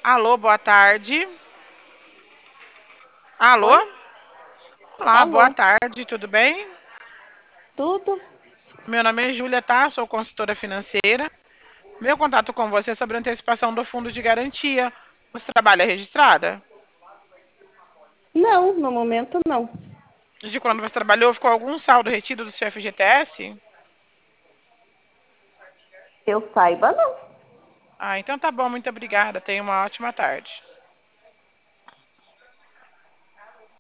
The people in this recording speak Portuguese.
Alô, boa tarde. Alô? Oi? Olá, boa Alô? tarde, tudo bem? Tudo? Meu nome é Júlia, tá? Sou consultora financeira. Meu contato com você é sobre a antecipação do fundo de garantia. Você trabalha registrada? Não, no momento não. De quando você trabalhou, ficou algum saldo retido do seu FGTS? Que eu saiba, não. Ah, então tá bom, muito obrigada. Tenha uma ótima tarde.